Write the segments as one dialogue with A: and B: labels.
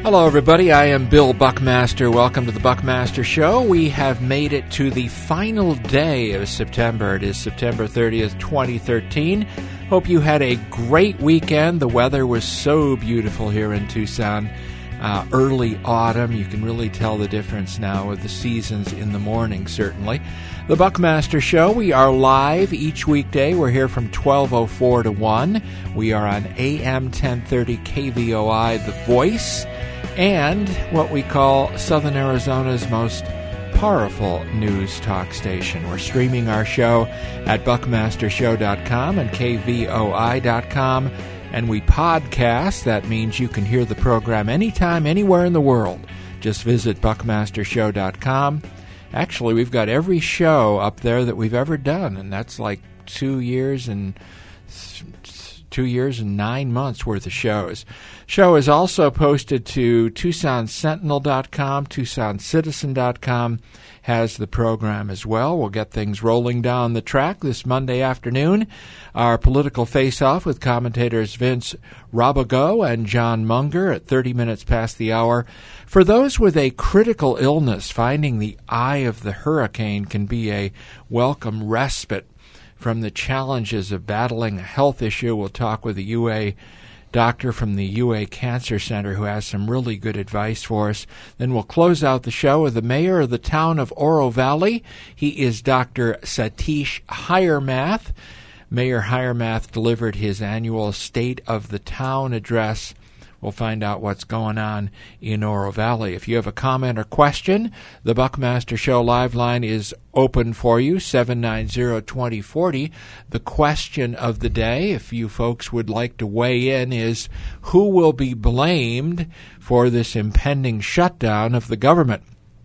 A: Hello, everybody. I am Bill Buckmaster. Welcome to the Buckmaster Show. We have made it to the final day of September. It is September 30th, 2013. Hope you had a great weekend. The weather was so beautiful here in Tucson. Early autumn. You can really tell the difference now with the seasons in the morning, certainly. The Buckmaster Show, we are live each weekday. We're here from 12:04 to 1. We are on AM 1030 KVOI, The Voice, and what we call Southern Arizona's most powerful news talk station. We're streaming our show at buckmastershow.com and kvoi.com, and we podcast. That means you can hear the program anytime, anywhere in the world. Just visit buckmastershow.com. Actually, we've got every show up there that we've ever done, and that's like 2 years and 9 months worth of shows. Show is also posted to TucsonSentinel.com, TucsonCitizen.com has the program as well. We'll get things rolling down the track this Monday afternoon. Our political face-off with commentators Vince Robigo and John Munger at 30 minutes past the hour. For those with a critical illness, finding the eye of the hurricane can be a welcome respite from the challenges of battling a health issue. We'll talk with a UA doctor from the UA Cancer Center who has some really good advice for us. Then we'll close out the show with the mayor of the town of Oro Valley. He is Dr. Satish Hiremath. Mayor Hiremath delivered his annual State of the Town address. We'll find out what's going on in Oro Valley. If you have a comment or question, the Buckmaster Show live line is open for you, 790-2040. The question of the day, if you folks would like to weigh in, is who will be blamed for this impending shutdown of the government?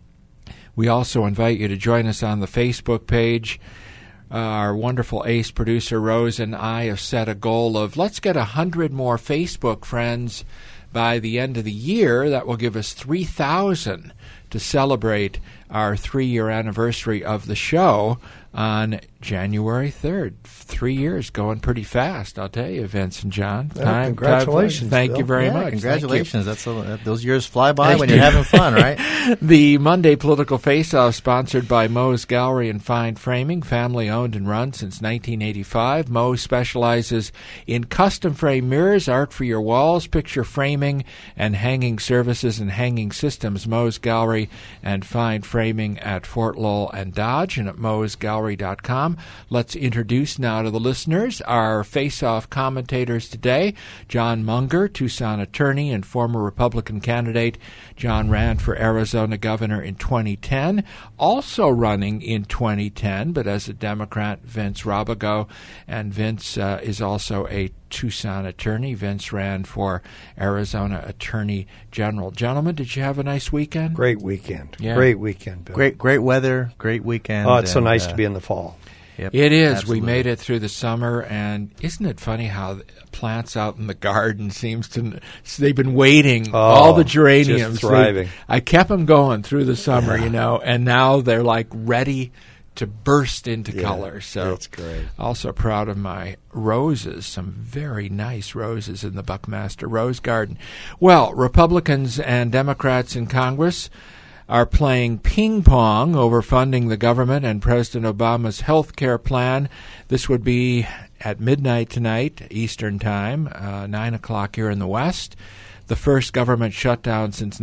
A: We also invite you to join us on the Facebook page. Our wonderful ace producer Rose and I have set a goal of let's get 100 more Facebook friends by the end of the year. That will give us 3,000 to celebrate our 3-year anniversary of the show on January 3rd. 3 years going pretty fast, I'll tell you, Vince and John.
B: Congratulations.
A: Thank you very much.
B: Congratulations. Those years fly by when you're having fun, right?
A: The Monday Political Face-Off, sponsored by Moe's Gallery and Fine Framing, family-owned and run since 1985. Moe specializes in custom frame mirrors, art for your walls, picture framing, and hanging services and hanging systems. Moe's Gallery and Fine Framing at Fort Lowell and Dodge, and at moesgallery.com. Let's introduce now to the listeners our face-off commentators today. John Munger, Tucson attorney and former Republican candidate. John ran for Arizona governor in 2010, also running in 2010, but as a Democrat, Vince Robigo. And Vince is also a Tucson attorney. Vince ran for Arizona Attorney General. Gentlemen, did you have a nice weekend?
C: Great weekend.
A: Yeah.
C: Great weekend, Bill.
B: Great weather, great weekend.
C: Oh, it's so nice to be in the fall.
B: Yep,
A: it is.
B: absolutely.
A: We made it through the summer, and isn't it funny how the plants out in the garden they've been waiting, all the geraniums.
C: Just thriving.
A: I kept them going through the summer,
C: Yeah.
A: and now they're like ready to burst into
C: Yeah,
A: color. So
C: that's great.
A: Also proud of my roses, some very nice roses in the Buckmaster Rose Garden. Well, Republicans and Democrats in Congress are playing ping pong over funding the government and President Obama's health care plan. This would be at midnight tonight, Eastern Time, 9 o'clock here in the West. The first government shutdown since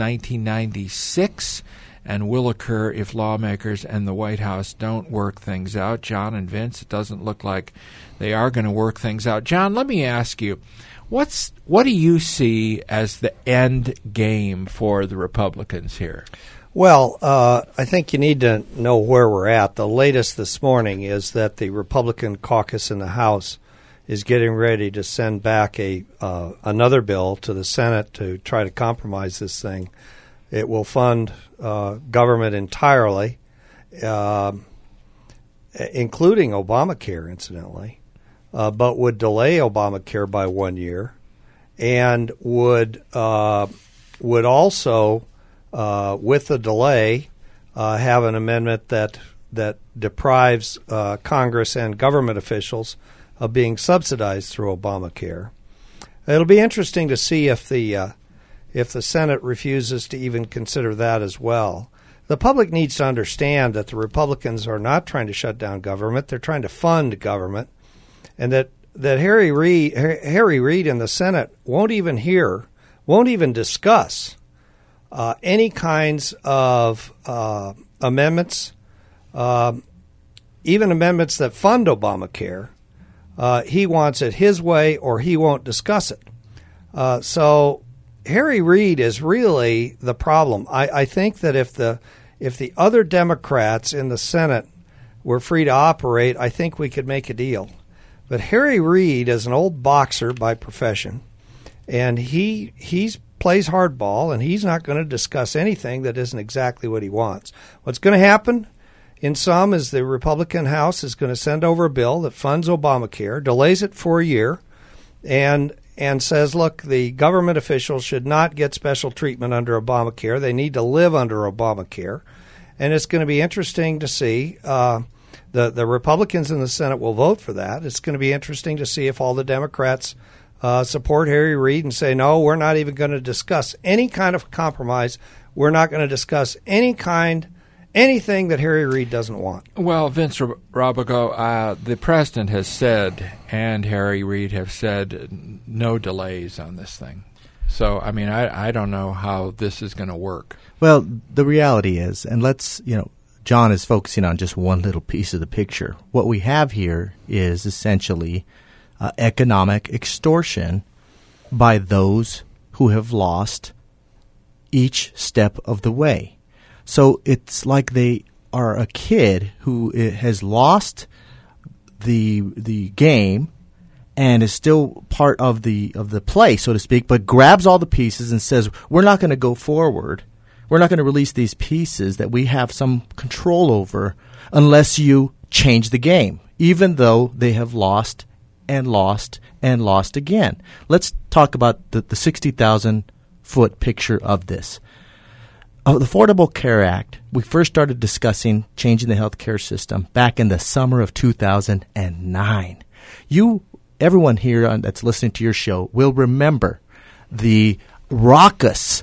A: 1996, and will occur if lawmakers and the White House don't work things out. John and Vince, it doesn't look like they are going to work things out. John, let me ask you, what do you see as the end game for the Republicans here?
C: Well, I think you need to know where we're at. The latest this morning is that the Republican caucus in the House is getting ready to send back another bill to the Senate to try to compromise this thing. It will fund government entirely, including Obamacare, incidentally, but would delay Obamacare by 1 year, and would also, with the delay, have an amendment that deprives Congress and government officials of being subsidized through Obamacare. It'll be interesting to see if if the Senate refuses to even consider that as well. The public needs to understand that the Republicans are not trying to shut down government. They're trying to fund government, and that Harry Reid in the Senate won't even discuss any kinds of amendments, even amendments that fund Obamacare. He wants it his way, or he won't discuss it. So Harry Reid is really the problem. I think that if the other Democrats in the Senate were free to operate, I think we could make a deal. But Harry Reid is an old boxer by profession, and he plays hardball, and he's not going to discuss anything that isn't exactly what he wants. What's going to happen in some is the Republican House is going to send over a bill that funds Obamacare, delays it for a year, and says, look, the government officials should not get special treatment under Obamacare. They need to live under Obamacare. And it's going to be interesting to see. The Republicans in the Senate will vote for that. It's going to be interesting to see if all the Democrats support Harry Reid and say, no, we're not even going to discuss any kind of compromise. We're not going to discuss anything that Harry Reid doesn't want.
A: Well, Vince Robigo, the president has said, and Harry Reid have said, no delays on this thing. So, I mean, I don't know how this is going to work.
B: Well, the reality is, and John is focusing on just one little piece of the picture. What we have here is essentially economic extortion by those who have lost each step of the way. So it's like they are a kid who has lost the game and is still part of the play, so to speak, but grabs all the pieces and says, we're not going to go forward. We're not going to release these pieces that we have some control over unless you change the game, even though they have lost and lost and lost again. Let's talk about the 60,000-foot picture of this. The Affordable Care Act, we first started discussing changing the health care system back in the summer of 2009. Everyone here that's listening to your show will remember the raucous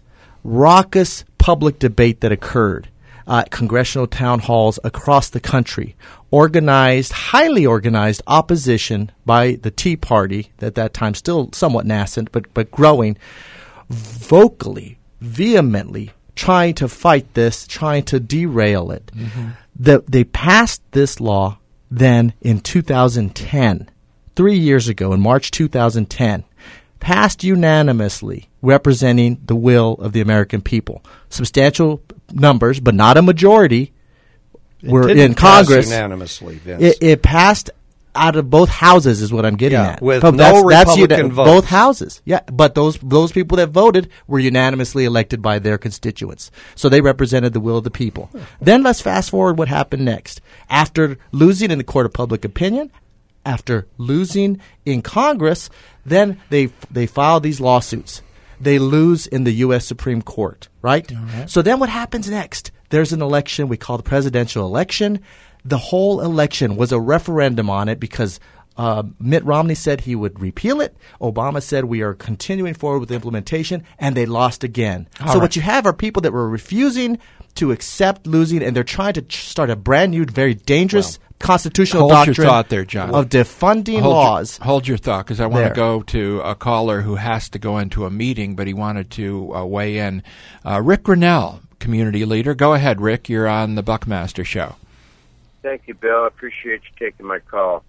B: public debate that occurred at congressional town halls across the country. Highly organized opposition by the Tea Party, at that time still somewhat nascent, but growing, vocally, vehemently, trying to fight this, trying to derail it. Mm-hmm. They passed this law then in 2010, 3 years ago, in March 2010, passed unanimously, representing the will of the American people. Substantial numbers, but not a majority, were in Congress.
C: Unanimously, Vince.
B: It passed out of both houses, is what I'm getting at.
C: With Republican votes.
B: Both houses, yeah. But those people that voted were unanimously elected by their constituents, so they represented the will of the people. Then let's fast forward what happened next. After losing in the court of public opinion, after losing in Congress, then they file these lawsuits. They lose in the U.S. Supreme Court, right? So then what happens next? There's an election we call the presidential election. The whole election was a referendum on it because Mitt Romney said he would repeal it. Obama said we are continuing forward with the implementation, and they lost again. What you have are people that were refusing to accept losing, and they're trying to start a brand new, very dangerous constitutional doctrine
A: your thought there, John.
B: of defunding laws.
A: Hold your thought, because I want to go to a caller who has to go into a meeting, but he wanted to weigh in. Rick Grinnell, community leader. Go ahead, Rick. You're on the Buckmaster Show.
D: Thank you, Bill. I appreciate you taking my call.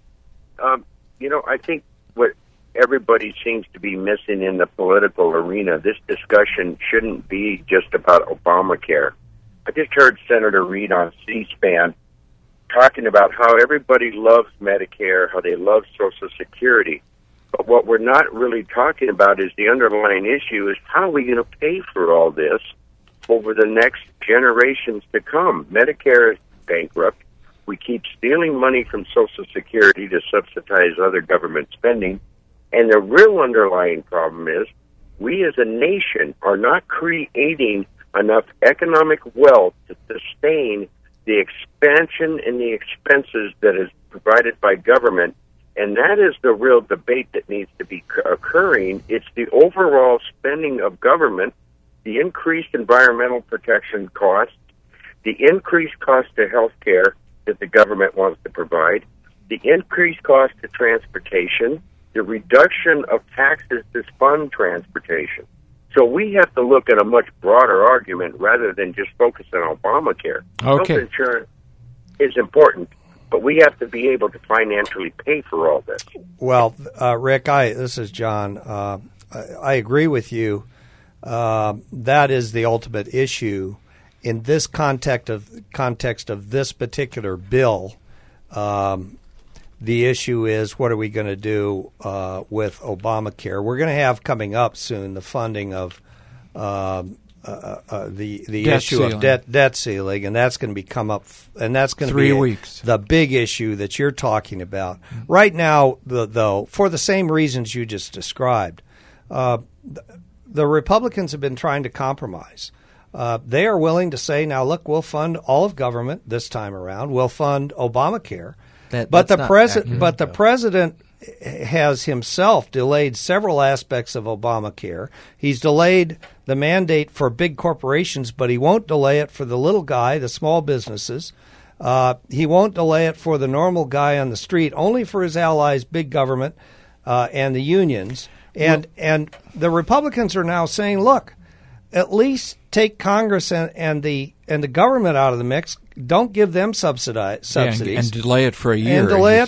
D: I think what everybody seems to be missing in the political arena, this discussion shouldn't be just about Obamacare. I just heard Senator Reid on C-SPAN talking about how everybody loves Medicare, how they love Social Security. But what we're not really talking about is the underlying issue is how are we going to pay for all this over the next generations to come? Medicare is bankrupt. We keep stealing money from Social Security to subsidize other government spending. And the real underlying problem is we as a nation are not creating enough economic wealth to sustain the expansion and the expenses that is provided by government. And that is the real debate that needs to be occurring. It's the overall spending of government the increased environmental protection costs, the increased cost to health care that the government wants to provide, the increased cost to transportation, the reduction of taxes to fund transportation. So we have to look at a much broader argument rather than just focus on Obamacare.
A: Okay.
D: Health insurance is important, but we have to be able to financially pay for all this.
C: Well, Rick, this is John. I agree with you. That is the ultimate issue in this context of this particular bill. The issue is, what are we going to do with Obamacare? We're going to have coming up soon the funding of the
A: debt
C: issue
A: ceiling.
C: of debt ceiling, and that's going to be come up, and that's going to be
A: 3 weeks.
C: The big issue that you're talking about right now. Though, for the same reasons you just described, the Republicans have been trying to compromise. They are willing to say, now look, we'll fund all of government this time around. We'll fund Obamacare. But the president has himself delayed several aspects of Obamacare. He's delayed the mandate for big corporations, but he won't delay it for the little guy, the small businesses. He won't delay it for the normal guy on the street, only for his allies, big government, and the unions. And the Republicans are now saying, look, at least take Congress and the government out of the mix. Don't give them subsidies.
A: And delay it for a year.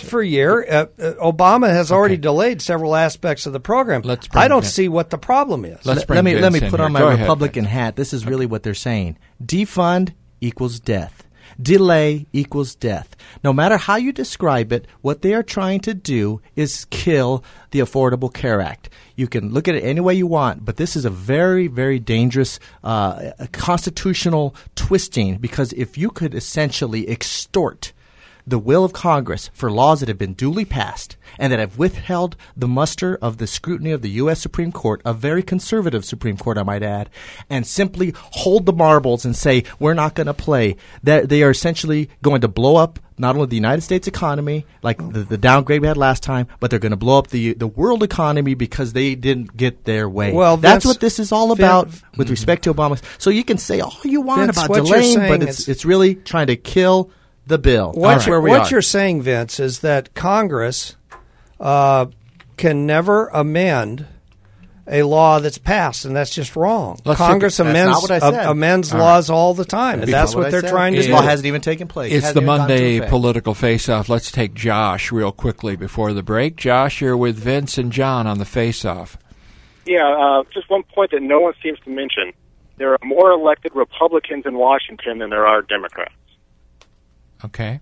C: Obama has already delayed several aspects of the program. I don't see what the problem is.
B: Let me put on my Republican hat. This is really what they're saying. Defund equals death. Delay equals death. No matter how you describe it, what they are trying to do is kill the Affordable Care Act. You can look at it any way you want, but this is a very, very dangerous constitutional twisting, because if you could essentially extort the will of Congress for laws that have been duly passed and that have withheld the muster of the scrutiny of the U.S. Supreme Court, a very conservative Supreme Court, I might add, and simply hold the marbles and say, we're not going to play, that they are essentially going to blow up not only the United States economy, like the downgrade we had last time, but they're going to blow up the world economy because they didn't get their way.
C: Well,
B: that's what this is all about with respect to Obama. So you can say all you want about delaying, but it's really trying to kill the bill.
C: What you're saying, Vince, is that Congress can never amend a law that's passed, and that's just wrong. Congress amends laws all the time, and that's what they're trying to do.
B: This law hasn't even taken place.
A: It's the Monday political face-off. Let's take Josh real quickly before the break. Josh, you're with Vince and John on the face-off.
E: Yeah, just one point that no one seems to mention. There are more elected Republicans in Washington than there are Democrats.
A: Okay.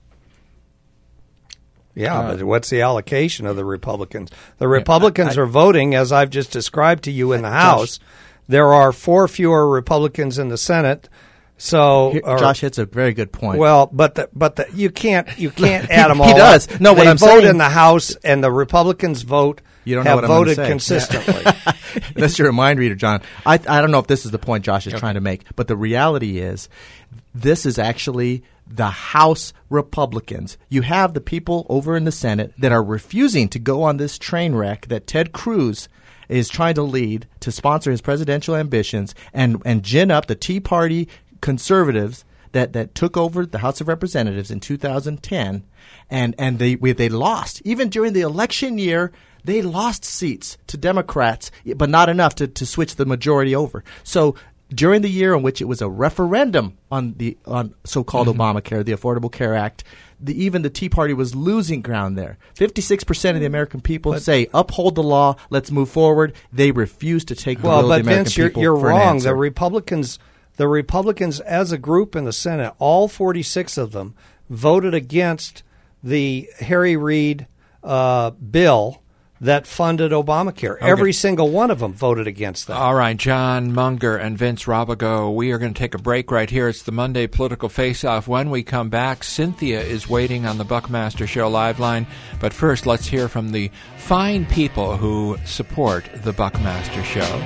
C: Yeah, but what's the allocation of the Republicans? The Republicans are voting, as I've just described to you, in the House. There are 4 fewer Republicans in the Senate. So
B: Josh hits a very good point.
C: Well, but you can't add them all.
B: He does.
C: Up.
B: No, what I'm
C: saying,
B: vote
C: in the House, and the Republicans vote.
B: You don't know
C: have
B: what
C: voted
B: I'm
C: consistently.
B: That's your mind reader, John. I don't know if this is the point Josh is trying to make, but the reality is, this is actually the House Republicans. You have the people over in the Senate that are refusing to go on this train wreck that Ted Cruz is trying to lead to sponsor his presidential ambitions and gin up the Tea Party conservatives that took over the House of Representatives in 2010, and they lost. Even during the election year, they lost seats to Democrats, but not enough to switch the majority over. So during the year in which it was a referendum on so-called Obamacare, the Affordable Care Act, even the Tea Party was losing ground there. 56% of the American people say, uphold the law, let's move forward. They refuse to take the will of the American
C: Vince,
B: people.
C: You're
B: for
C: wrong.
B: an answer.
C: The Republicans as a group in the Senate, all 46 of them, voted against the Harry Reid bill that funded Obamacare. Okay. Every single one of them voted against that.
A: All right, John Munger and Vince Robigo, we are going to take a break right here. It's the Monday Political Face-Off. When we come back, Cynthia is waiting on the Buckmaster Show live line. But first, let's hear from the fine people who support the Buckmaster Show.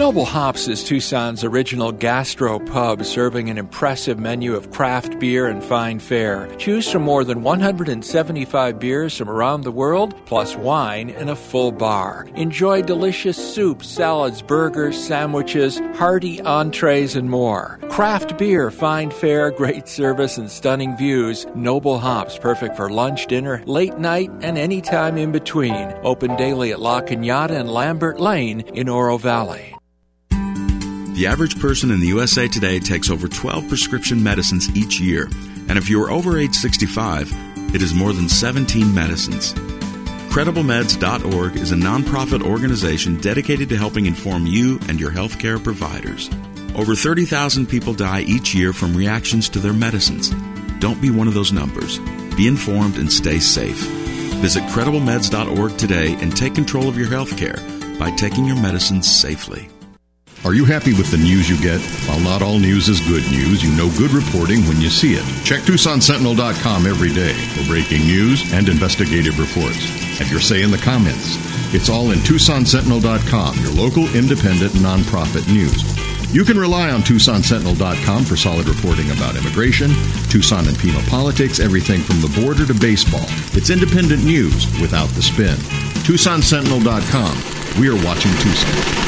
A: Noble Hops is Tucson's original gastro pub, serving an impressive menu of craft beer and fine fare. Choose from more than 175 beers from around the world, plus wine and a full bar. Enjoy delicious soups, salads, burgers, sandwiches, hearty entrees, and more. Craft beer, fine fare, great service, and stunning views. Noble Hops, perfect for lunch, dinner, late night, and any time in between. Open daily at La Cañada and Lambert Lane in Oro Valley.
F: The average person in the USA today takes over 12 prescription medicines each year. And if you are over age 65, it is more than 17 medicines. CredibleMeds.org is a nonprofit organization dedicated to helping inform you and your healthcare providers. Over 30,000 people die each year from reactions to their medicines. Don't be one of those numbers. Be informed and stay safe. Visit CredibleMeds.org today and take control of your healthcare by taking your medicines safely.
G: Are you happy with the news you get? While not all news is good news, you know good reporting when you see it. Check TucsonSentinel.com every day for breaking news and investigative reports. Have your say in the comments. It's all in TucsonSentinel.com, your local independent nonprofit news. You can rely on TucsonSentinel.com for solid reporting about immigration, Tucson and Pima politics, everything from the border to baseball. It's independent news without the spin. TucsonSentinel.com. We are watching Tucson.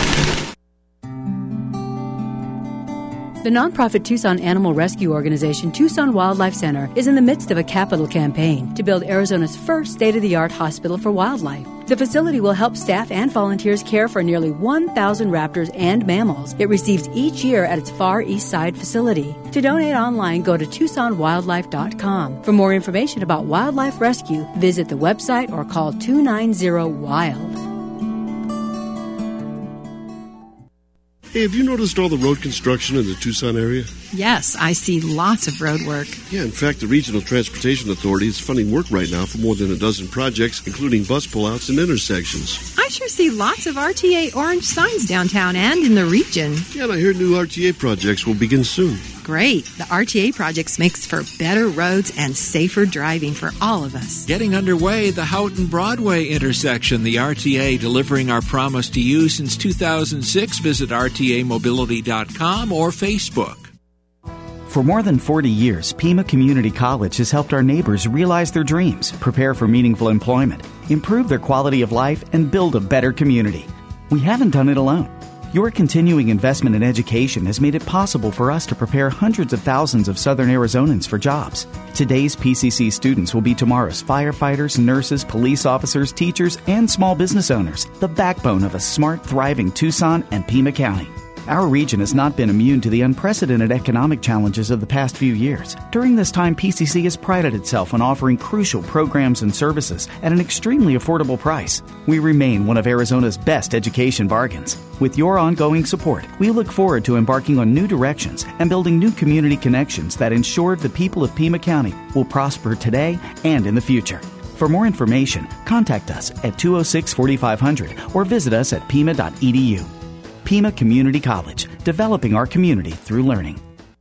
H: The nonprofit Tucson Animal Rescue Organization, Tucson Wildlife Center, is in the midst of a capital campaign to build Arizona's first state-of-the-art hospital for wildlife. The facility will help staff and volunteers care for nearly 1,000 raptors and mammals it receives each year at its Far East Side facility. To donate online, go to TucsonWildlife.com. For more information about wildlife rescue, visit the website or call 290-WILD.
I: Hey, have you noticed all the road construction in the Tucson area?
J: Yes, I see lots of road work.
I: Yeah, in fact, the Regional Transportation Authority is funding work right now for more than a dozen projects, including bus pullouts and intersections.
J: I sure see lots of RTA orange signs downtown and in the region.
I: Yeah, and I hear new RTA projects will begin soon.
J: Great. The RTA projects makes for better roads and safer driving for all of us.
A: Getting underway, the Houghton Broadway intersection, the RTA delivering our promise to you since 2006. Visit RTAmobility.com or Facebook.
K: For more than 40 years, Pima Community College has helped our neighbors realize their dreams, prepare for meaningful employment, improve their quality of life, and build a better community. We haven't done it alone. Your continuing investment in education has made it possible for us to prepare hundreds of thousands of Southern Arizonans for jobs. Today's PCC students will be tomorrow's firefighters, nurses, police officers, teachers, and small business owners, the backbone of a smart, thriving Tucson and Pima County. Our region has not been immune to the unprecedented economic challenges of the past few years. During this time, PCC has prided itself on offering crucial programs and services at an extremely affordable price. We remain one of Arizona's best education bargains. With your ongoing support, we look forward to embarking on new directions and building new community connections that ensure the people of Pima County will prosper today and in the future. For more information, contact us at 206-4500 or visit us at pima.edu. Pima Community College, developing our community through learning.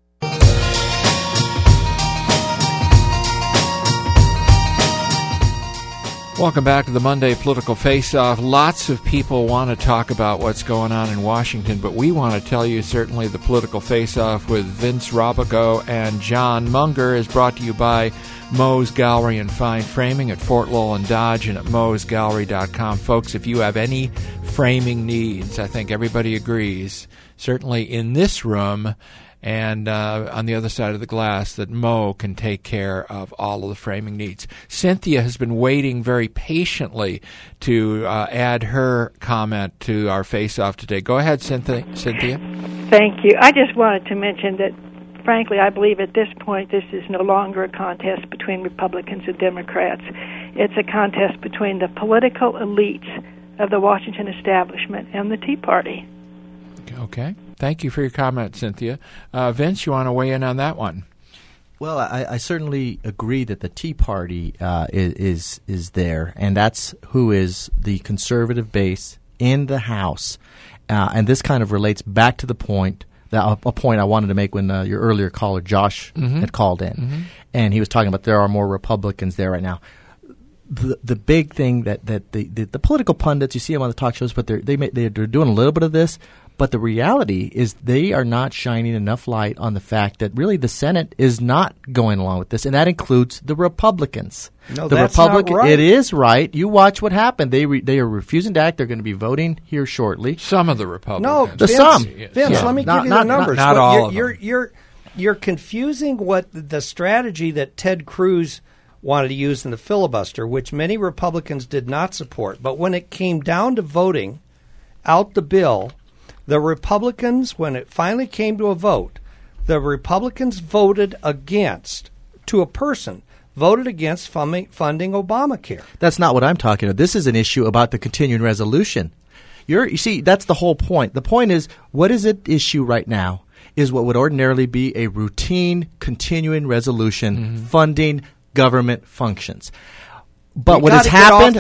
A: Welcome back to the Monday Political Face-Off. Lots of people want to talk about what's going on in Washington, but we want to tell you certainly the Political Face-Off with Vince Robigo and John Munger is brought to you by Moe's Gallery and Fine Framing at Fort Lowell and Dodge and at moesgallery.com. Folks, if you have any framing needs, I think everybody agrees, certainly in this room and on the other side of the glass, that Moe can take care of all of the framing needs. Cynthia has been waiting very patiently to add her comment to our face-off today. Go ahead, Cynthia.
L: Thank you. I just wanted to mention that, frankly, I believe at this point this is no longer a contest between Republicans and Democrats. It's a contest between the political elites of the Washington establishment and the Tea Party.
A: Okay. Thank you for your comment, Cynthia. Vince, you want to weigh in on that one?
B: Well, I certainly agree that the Tea Party is there, and that's who is the conservative base in the House. And this kind of relates back to the point, a point I wanted to make when your earlier caller, Josh, had called in. And he was talking about there are more Republicans there right now. The big thing that the political pundits, you see them on the talk shows, but they're doing a little bit of this, But the reality is they are not shining enough light on the fact that really the Senate is not going along with this, and that includes the Republicans.
C: No, that's not right.
B: It is right. You watch what happened. They are refusing to act. They're going to be voting here shortly.
A: Some of the Republicans.
C: No, Vince, let me give you the numbers.
A: Not all of them.
C: You're confusing what the strategy that Ted Cruz wanted to use in the filibuster, which many Republicans did not support. But when it came down to voting out the bill, the Republicans, when it finally came to a vote, the Republicans voted against, to a person, voted against funding Obamacare.
B: That's not what I'm talking about. This is an issue about the continuing resolution. You see, that's the whole point. The point is, what is at issue right now is what would ordinarily be a routine continuing resolution funding government functions. But what has happened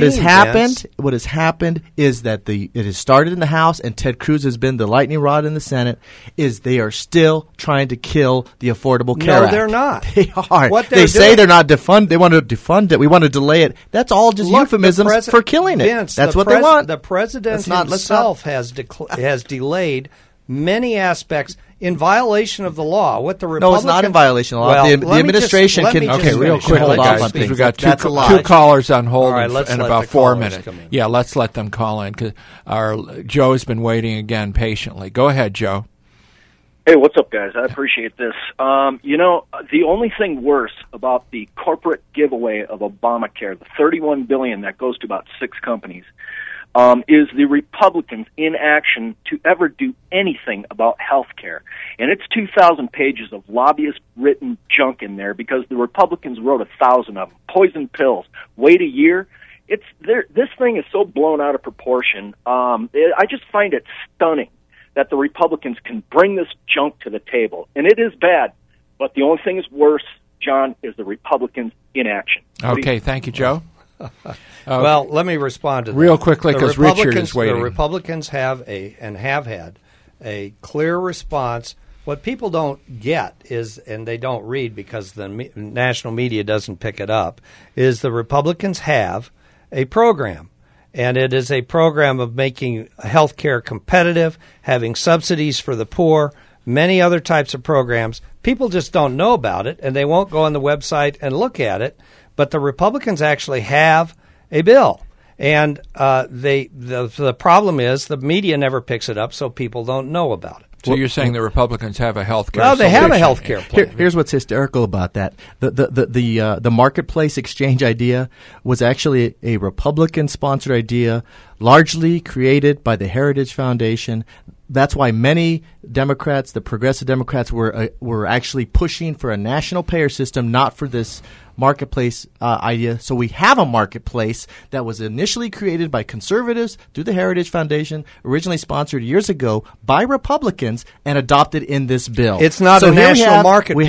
B: is that it has started in the House, and Ted Cruz has been the lightning rod in the Senate. Is they are still trying to kill the Affordable Care Act.
C: No, they're not.
B: They are. They say they're not defund. They want to defund it. We want to delay it. That's all just euphemisms for killing it.
C: Vince,
B: that's what they want.
C: The president himself has delayed many aspects in violation of the law. What the Republicans...
B: No, it's not in violation of the law.
C: Well,
B: the administration can...
A: Okay, real quick,
B: hold off on things.
A: We've got two callers on hold in about 4 minutes.
C: Yeah,
A: let's let them call in, because Joe's been waiting again patiently. Go ahead, Joe.
M: Hey, what's up, guys? I appreciate this. The only thing worse about the corporate giveaway of Obamacare, the $31 billion that goes to about 6 companies, is the Republicans' inaction to ever do anything about health care. And it's 2,000 pages of lobbyist-written junk in there because the Republicans wrote 1,000 of them. Poison pills. Wait a year. This thing is so blown out of proportion. I just find it stunning that the Republicans can bring this junk to the table. And it is bad, but the only thing is worse, John, is the Republicans' inaction.
A: Okay, thank you, Joe.
C: Well, let me respond to that.
A: Real quickly, because Richard is waiting.
C: The Republicans have had a clear response. What people don't get is, and they don't read because the national media doesn't pick it up, is the Republicans have a program. And it is a program of making health care competitive, having subsidies for the poor, many other types of programs. People just don't know about it, and they won't go on the website and look at it. But the Republicans actually have a bill, and the problem is the media never picks it up, so people don't know about it.
A: So you're saying the Republicans have a health care?
C: Well, they have a health care plan.
B: Here's what's hysterical about that: the marketplace exchange idea was actually a Republican-sponsored idea, largely created by the Heritage Foundation. That's why many Democrats, the progressive Democrats, were actually pushing for a national payer system, not for this marketplace idea. So we have a marketplace that was initially created by conservatives through the Heritage Foundation, originally sponsored years ago by Republicans, and adopted in this bill.
C: It's not a national marketplace.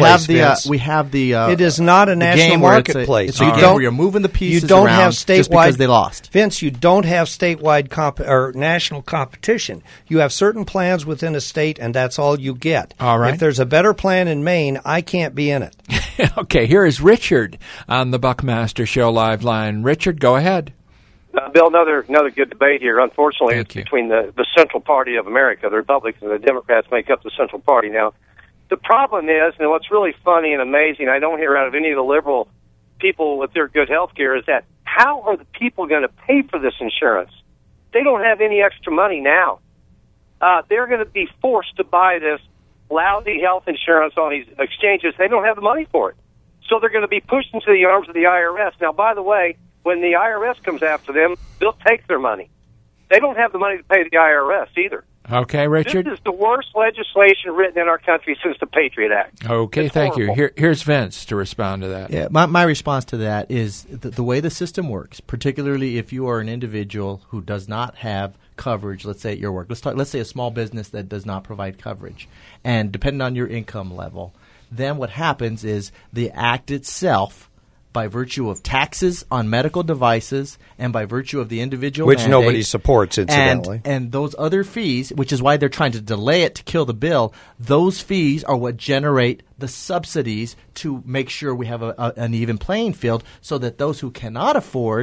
B: It
C: is not a national marketplace.
B: It's a game where you're moving the pieces around just because they lost.
C: Vince, you don't have statewide or national competition. You have certain plans within a state, and that's all you get.
A: All right.
C: If there's a better plan in Maine, I can't be in it.
A: Okay, here is Richard on the Buckmaster Show live line. Richard, go ahead.
N: Bill, another good debate here. Unfortunately, it's between the Central Party of America. The Republicans and the Democrats make up the Central Party. Now, the problem is, and what's really funny and amazing, I don't hear out of any of the liberal people with their good health care, is that how are the people going to pay for this insurance? They don't have any extra money now. They're going to be forced to buy this lousy health insurance on these exchanges. They don't have the money for it. So they're going to be pushed into the arms of the IRS. Now, by the way, when the IRS comes after them, they'll take their money. They don't have the money to pay the IRS either.
A: Okay, Richard.
N: This is the worst legislation written in our country since the Patriot Act.
A: Okay, thank you. Here's Vince to respond to that.
B: Yeah, my response to that is the way the system works, particularly if you are an individual who does not have coverage, let's say at your work. Let's say a small business that does not provide coverage. And depending on your income level, then what happens is the act itself, by virtue of taxes on medical devices and by virtue of the individual
C: which
B: mandate,
C: nobody supports, incidentally.
B: And those other fees, which is why they're trying to delay it to kill the bill, those fees are what generate the subsidies to make sure we have an even playing field so that those who cannot afford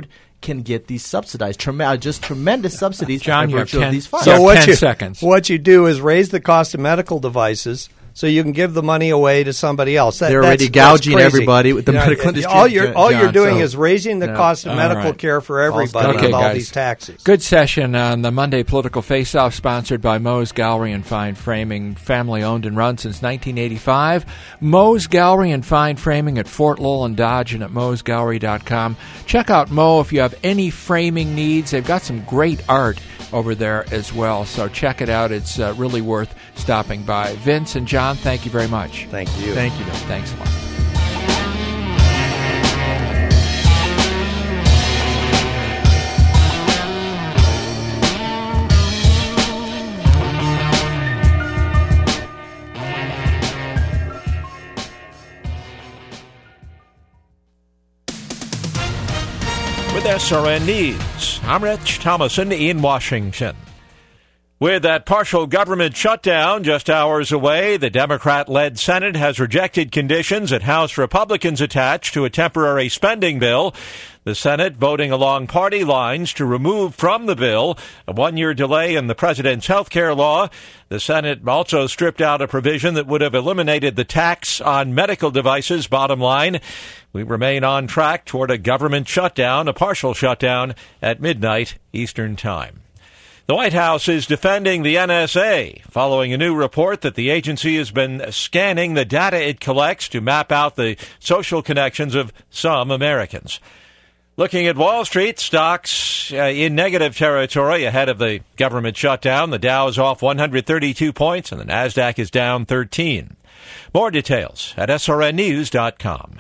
B: can get these subsidized, just tremendous subsidies.
A: John, you have 10
B: these funds.
C: So what
A: 10 seconds.
C: What you do is raise the cost of medical devices so you can give the money away to somebody else.
B: They're already gouging everybody with the medical industry.
C: All you're doing is raising the cost of medical care for everybody with all these taxes.
A: Good session on the Monday Political Face-Off, sponsored by Moe's Gallery and Fine Framing, family-owned and run since 1985. Moe's Gallery and Fine Framing at Fort Lowell and Dodge and at moesgallery.com. Check out Moe if you have any framing needs. They've got some great art over there as well, so check it out. It's really worth stopping by. Vince and John, thank you very much.
C: Thank you.
B: Thank you, Bill.
A: Thanks a lot.
O: With SRN News, I'm Rich Thomason in Washington. With that partial government shutdown just hours away, the Democrat-led Senate has rejected conditions that House Republicans attached to a temporary spending bill. The Senate voting along party lines to remove from the bill a one-year delay in the president's health care law. The Senate also stripped out a provision that would have eliminated the tax on medical devices. Bottom line, we remain on track toward a government shutdown, a partial shutdown, at midnight Eastern Time. The White House is defending the NSA following a new report that the agency has been scanning the data it collects to map out the social connections of some Americans. Looking at Wall Street, stocks in negative territory ahead of the government shutdown. The Dow is off 132 points and the Nasdaq is down 13. More details at srnnews.com.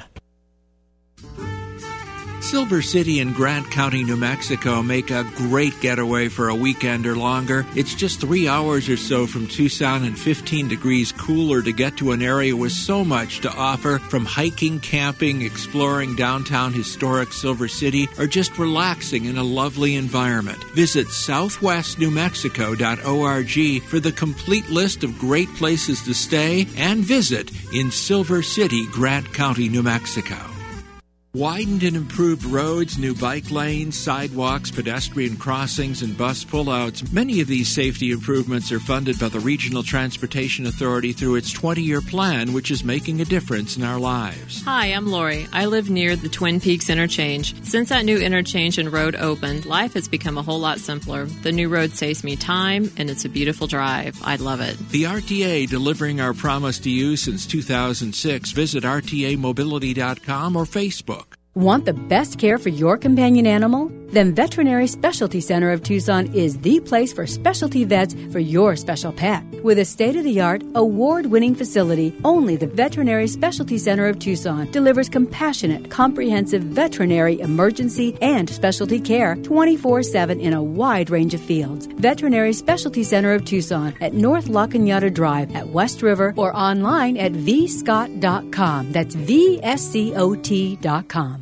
A: Silver City and Grant County, New Mexico make a great getaway for a weekend or longer. It's just 3 hours or so from Tucson and 15 degrees cooler to get to an area with so much to offer, from hiking, camping, exploring downtown historic Silver City, or just relaxing in a lovely environment. Visit southwestnewmexico.org for the complete list of great places to stay and visit in Silver City, Grant County, New Mexico. Widened and improved roads, new bike lanes, sidewalks, pedestrian crossings, and bus pullouts. Many of these safety improvements are funded by the Regional Transportation Authority through its 20-year plan, which is making a difference in our lives.
P: Hi, I'm Lori. I live near the Twin Peaks interchange. Since that new interchange and road opened, life has become a whole lot simpler. The new road saves me time, and it's a beautiful drive. I love it.
A: The RTA, delivering our promise to you since 2006. Visit RTAmobility.com or Facebook.
H: Want the best care for your companion animal? Then Veterinary Specialty Center of Tucson is the place for specialty vets for your special pet. With a state-of-the-art, award-winning facility, only the Veterinary Specialty Center of Tucson delivers compassionate, comprehensive veterinary emergency and specialty care 24/7 in a wide range of fields. Veterinary Specialty Center of Tucson at North La Cañada Drive at West River or online at vscott.com. That's VSCOT.com.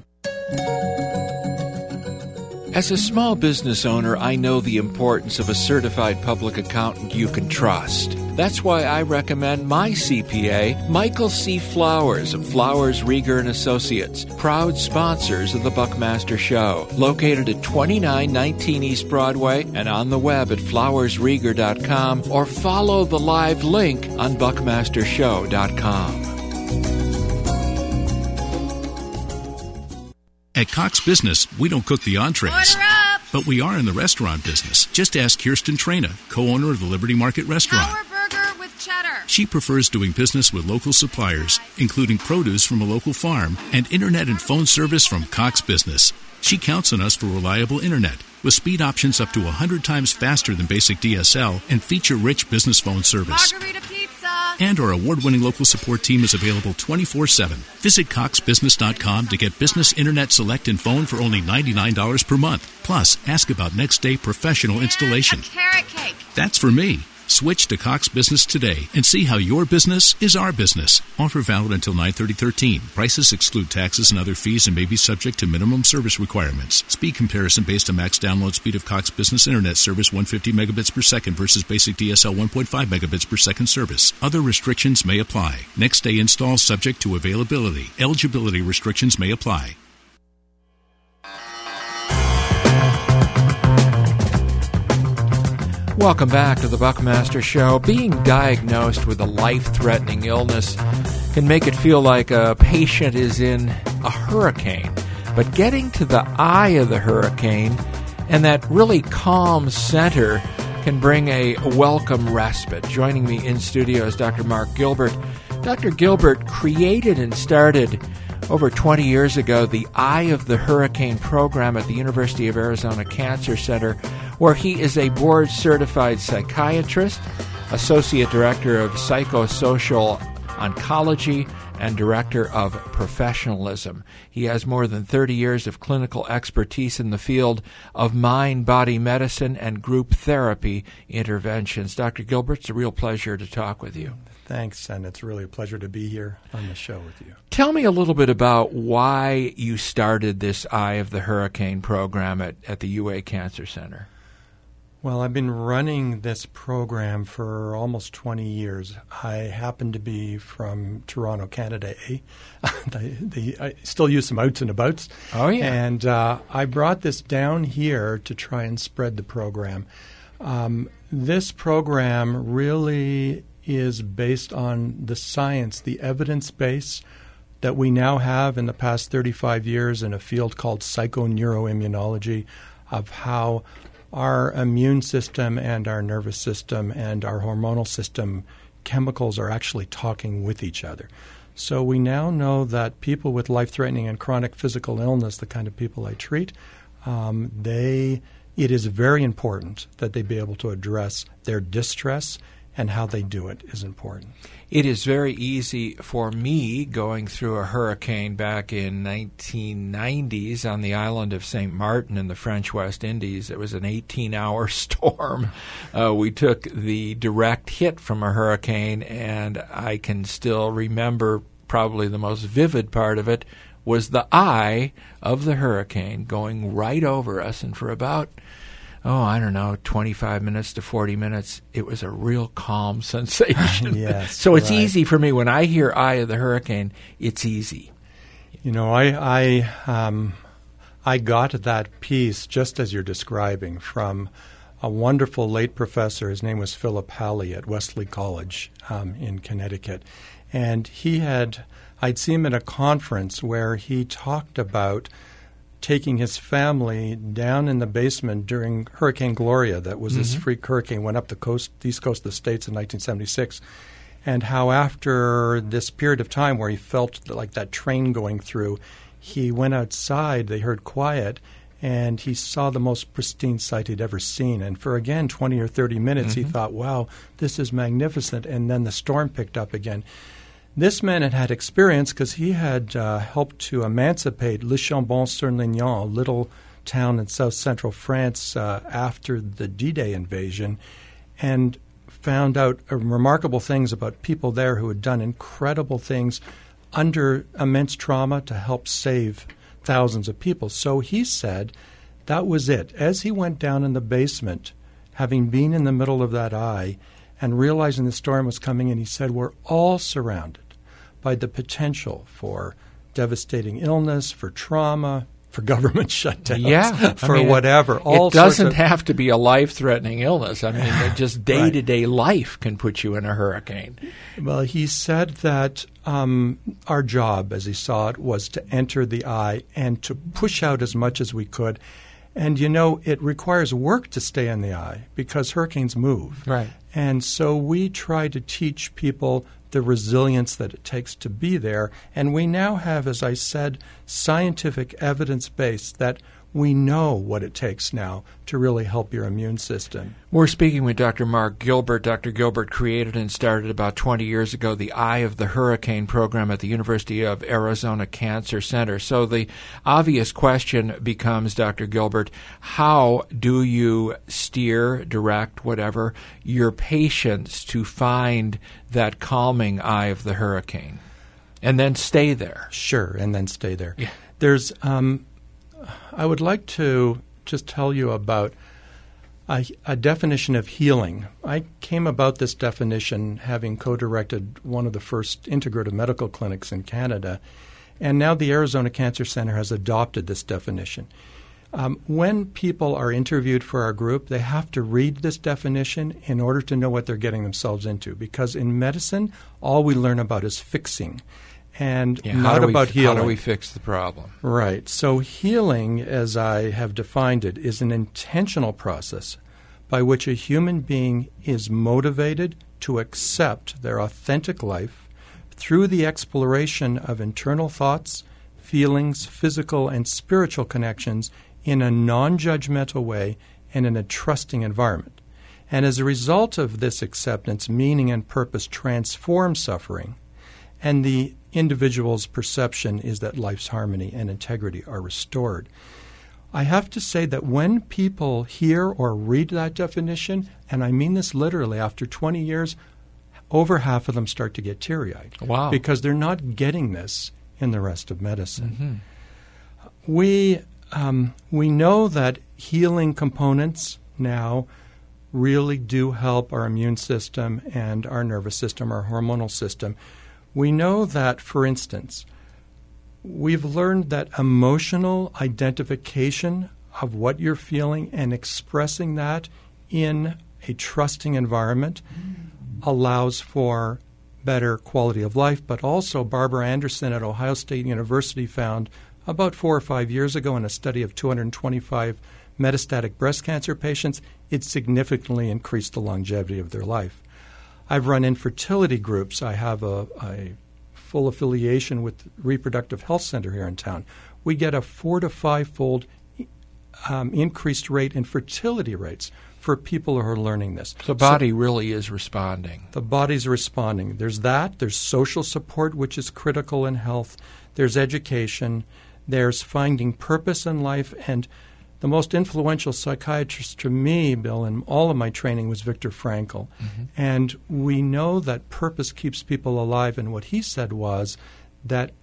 A: As a small business owner, I know the importance of a certified public accountant you can trust. That's why I recommend my CPA, Michael C. Flowers of Flowers, Rieger & Associates, proud sponsors of the Buckmaster Show, located at 2919 East Broadway and on the web at flowersrieger.com, or follow the live link on buckmastershow.com.
Q: At Cox Business, we don't cook the entrees, but we are in the restaurant business. Just ask Kirsten Trena, co-owner of the Liberty Market Restaurant.
R: Our burger with cheddar.
Q: She prefers doing business with local suppliers, including produce from a local farm and internet and phone service from Cox Business. She counts on us for reliable internet, with speed options up to 100 times faster than basic DSL and feature-rich business phone service.
R: Margarita pizza.
Q: And our award-winning local support team is available 24/7. Visit coxbusiness.com to get business internet select and phone for only $99 per month. Plus, ask about next-day professional installation.
R: A carrot cake.
Q: That's for me. Switch to Cox Business today and see how your business is our business. Offer valid until 9/30/13. Prices exclude taxes and other fees and may be subject to minimum service requirements. Speed comparison based on max download speed of Cox Business Internet service 150 megabits per second versus basic DSL 1.5 megabits per second service. Other restrictions may apply. Next day install subject to availability. Eligibility restrictions may apply.
A: Welcome back to the Buckmaster Show. Being diagnosed with a life-threatening illness can make it feel like a patient is in a hurricane. But getting to the eye of the hurricane and that really calm center can bring a welcome respite. Joining me in studio is Dr. Mark Gilbert. Dr. Gilbert created and started over 20 years ago the Eye of the Hurricane program at the University of Arizona Cancer Center, where he is a board-certified psychiatrist, associate director of psychosocial oncology, and director of professionalism. He has more than 30 years of clinical expertise in the field of mind-body medicine and group therapy interventions. Dr. Gilbert, it's a real pleasure to talk with you.
S: Thanks, and it's really a pleasure to be here on the show with you.
A: Tell me a little bit about why you started this Eye of the Hurricane program at the UA Cancer Center.
S: Well, I've been running this program for almost 20 years. I happen to be from Toronto, Canada. I still use some outs and abouts.
A: Oh, yeah.
S: And I brought this down here to try and spread the program. This program really is based on the science, the evidence base that we now have in the past 35 years in a field called psychoneuroimmunology, of how our immune system and our nervous system and our hormonal system chemicals are actually talking with each other. So we now know that people with life-threatening and chronic physical illness, the kind of people I treat, it is very important that they be able to address their distress, and how they do it is important.
A: It is very easy for me, going through a hurricane back in 1990s on the island of St. Martin in the French West Indies. It was an 18-hour storm. We took the direct hit from a hurricane, and I can still remember probably the most vivid part of it was the eye of the hurricane going right over us, and for about 25 minutes to 40 minutes, it was a real calm sensation.
S: Yes.
A: So it's easy for me. When I hear Eye of the Hurricane, it's easy.
S: You know, I got that piece, just as you're describing, from a wonderful late professor. His name was Philip Halley at Wesley College in Connecticut. And I'd seen him at a conference where he talked about taking his family down in the basement during Hurricane Gloria. That was this freak hurricane, went up the east coast of the States in 1976, and how after this period of time where he felt like that train going through, he went outside, they heard quiet, and he saw the most pristine sight he'd ever seen. And for, again, 20 or 30 minutes, he thought, wow, this is magnificent, and then the storm picked up again. This man had experience because he had helped to emancipate Le Chambon-sur-Lignon, a little town in south-central France after the D-Day invasion, and found out remarkable things about people there who had done incredible things under immense trauma to help save thousands of people. So he said that was it. As he went down in the basement, having been in the middle of that eye, and realizing the storm was coming in, he said, we're all surrounded by the potential for devastating illness, for trauma, for government shutdowns, for whatever.
A: It doesn't have to be a life-threatening illness. I mean, just day-to-day life can put you in a hurricane.
S: Well, he said that our job, as he saw it, was to enter the eye and to push out as much as we could. And, you know, it requires work to stay in the eye because hurricanes move.
A: Right.
S: And so we try to teach people the resilience that it takes to be there. And we now have, as I said, scientific evidence base that we know what it takes now to really help your immune system.
A: We're speaking with Dr. Mark Gilbert. Dr. Gilbert created and started about 20 years ago the Eye of the Hurricane program at the University of Arizona Cancer Center. So the obvious question becomes, Dr. Gilbert, how do you steer, direct, whatever, your patients to find that calming eye of the hurricane and then stay there?
S: Sure, and then stay there.
A: Yeah.
S: There's I would like to just tell you about a definition of healing. I came about this definition having co-directed one of the first integrative medical clinics in Canada, and now the Arizona Cancer Center has adopted this definition. When people are interviewed for our group, they have to read this definition in order to know what they're getting themselves into. Because in medicine, all we learn about is fixing and not about healing.
A: How do we fix the problem?
S: Right. So healing, as I have defined it, is an intentional process by which a human being is motivated to accept their authentic life through the exploration of internal thoughts, feelings, physical and spiritual connections in a non-judgmental way and in a trusting environment. And as a result of this acceptance, meaning and purpose transform suffering, and the individual's perception is that life's harmony and integrity are restored. I have to say that when people hear or read that definition, and I mean this literally, after 20 years, over half of them start to get teary-eyed.
A: Wow.
S: Because they're not getting this in the rest of medicine.
A: Mm-hmm.
S: We know that healing components now really do help our immune system and our nervous system, our hormonal system. We know that, for instance, we've learned that emotional identification of what you're feeling and expressing that in a trusting environment allows for better quality of life. But also Barbara Anderson at Ohio State University found about 4 or 5 years ago in a study of 225 metastatic breast cancer patients, it significantly increased the longevity of their life. I've run infertility groups. I have a full affiliation with the Reproductive Health Center here in town. We get a 4 to 5-fold increased rate in fertility rates for people who are learning this.
A: The body really is responding.
S: The body's responding. There's that. There's social support, which is critical in health. There's education. There's finding purpose in life. And the most influential psychiatrist to me, Bill, in all of my training was Viktor Frankl. Mm-hmm. And we know that purpose keeps people alive. And what he said was that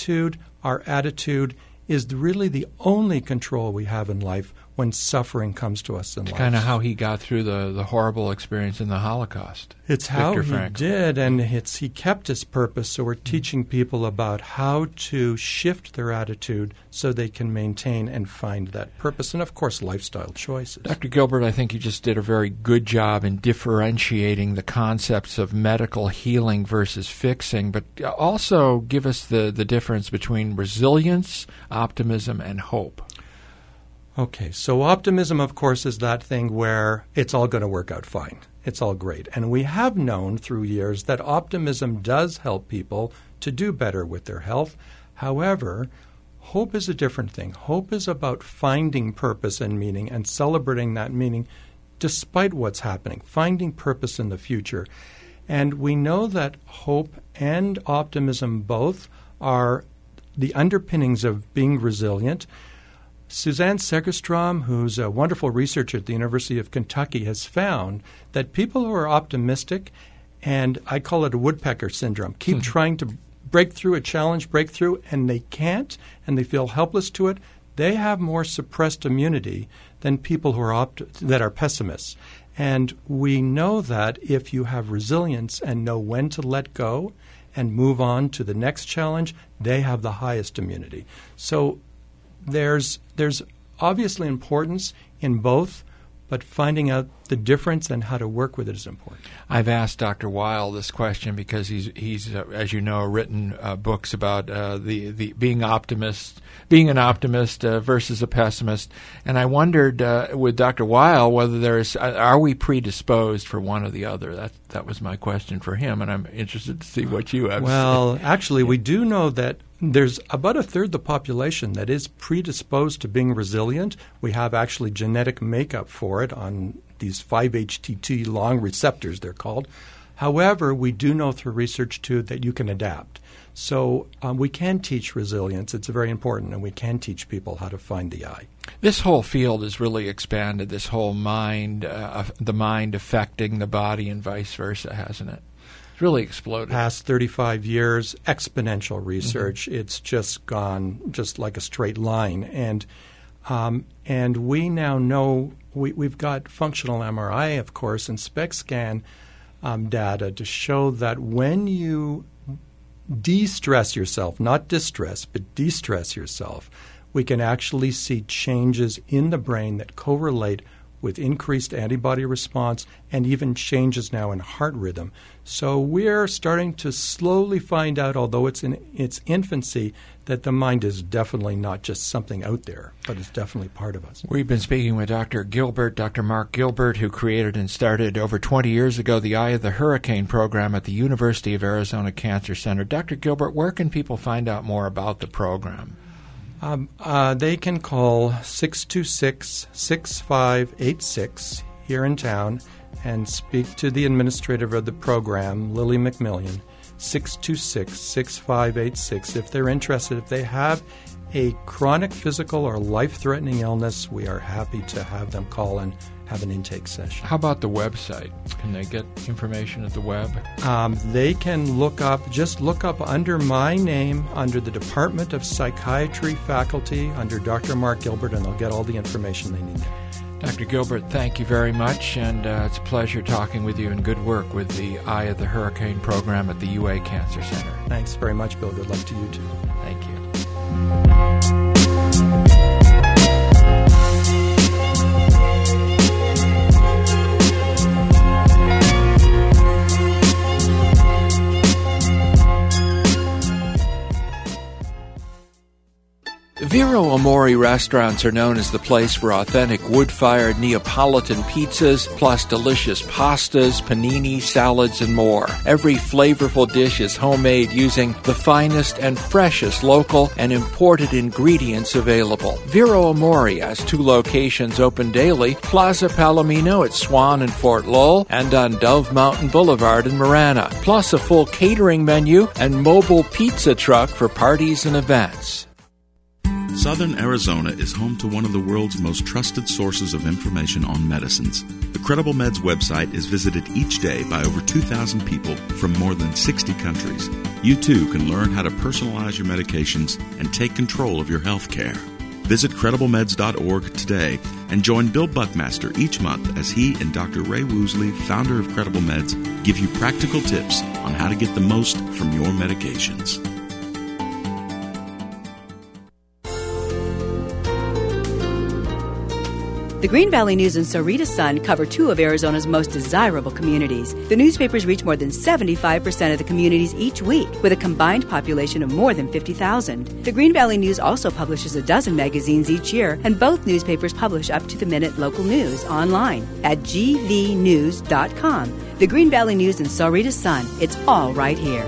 S: our attitude, is really the only control we have in life when suffering comes to us in life.
A: It's kind of how he got through the horrible experience in the Holocaust.
S: It's how he did, and he kept his purpose. So we're teaching people about how to shift their attitude so they can maintain and find that purpose, and of course lifestyle choices.
A: Dr. Gilbert, I think you just did a very good job in differentiating the concepts of medical healing versus fixing, but also give us the difference between resilience, optimism, and hope.
S: Okay, so optimism, of course, is that thing where it's all going to work out fine. It's all great. And we have known through years that optimism does help people to do better with their health. However, hope is a different thing. Hope is about finding purpose and meaning and celebrating that meaning despite what's happening, finding purpose in the future. And we know that hope and optimism both are the underpinnings of being resilient. Suzanne Segerstrom, who's a wonderful researcher at the University of Kentucky, has found that people who are optimistic, and I call it a woodpecker syndrome, keep trying to break through a challenge, and they can't, and they feel helpless to it, they have more suppressed immunity than people who are that are pessimists. And we know that if you have resilience and know when to let go and move on to the next challenge, they have the highest immunity. So there's obviously importance in both, but finding out the difference and how to work with it is important.
A: I've asked Dr. Weil this question because he's as you know, written books about the being an optimist versus a pessimist, and I wondered with Dr. Weil whether are we predisposed for one or the other. That was my question for him, and I'm interested to see what you have.
S: Well, actually, we do know that there's about a third of the population that is predisposed to being resilient. We have actually genetic makeup for it on these 5-HTT long receptors, they're called. However, we do know through research, too, that you can adapt. So we can teach resilience. It's very important, and we can teach people how to find the eye.
A: This whole field has really expanded, this whole mind, the mind affecting the body and vice versa, hasn't it? It's really exploded.
S: Past 35 years, exponential research. Mm-hmm. It's just gone just like a straight line. And we now know we've got functional MRI, of course, and SPECT scan data to show that when you de-stress yourself, not distress, but de-stress yourself, we can actually see changes in the brain that correlate with increased antibody response and even changes now in heart rhythm. So we're starting to slowly find out, although it's in its infancy, that the mind is definitely not just something out there, but it's definitely part of us.
A: We've been speaking with Dr. Mark Gilbert, who created and started over 20 years ago the Eye of the Hurricane program at the University of Arizona Cancer Center. Dr. Gilbert, where can people find out more about the program?
S: They can call 626-6586 here in town and speak to the administrator of the program, Lily McMillian, 626-6586. If they're interested, if they have a chronic physical or life-threatening illness, we are happy to have them call and have an intake session.
A: How about the website? Can they get information at the web?
S: They can look up under my name, under the Department of Psychiatry faculty, under Dr. Mark Gilbert, and they'll get all the information they need.
A: Dr. Gilbert, thank you very much, and it's a pleasure talking with you, and good work with the Eye of the Hurricane program at the UA Cancer Center.
S: Thanks very much, Bill. Good luck to you, too.
A: Thank you. Vero Amore restaurants are known as the place for authentic wood-fired Neapolitan pizzas, plus delicious pastas, panini, salads, and more. Every flavorful dish is homemade using the finest and freshest local and imported ingredients available. Vero Amore has 2 locations open daily, Plaza Palomino at Swan and Fort Lowell, and on Dove Mountain Boulevard in Marana, plus a full catering menu and mobile pizza truck for parties and events.
F: Southern Arizona is home to one of the world's most trusted sources of information on medicines. The Credible Meds website is visited each day by over 2,000 people from more than 60 countries. You too can learn how to personalize your medications and take control of your health care. Visit CredibleMeds.org today and join Bill Buckmaster each month as he and Dr. Ray Woosley, founder of Credible Meds, give you practical tips on how to get the most from your medications.
H: The Green Valley News and Sahuarita Sun cover 2 of Arizona's most desirable communities. The newspapers reach more than 75% of the communities each week, with a combined population of more than 50,000. The Green Valley News also publishes a dozen magazines each year, and both newspapers publish up-to-the-minute local news online at gvnews.com. The Green Valley News and Sahuarita Sun, it's all right here.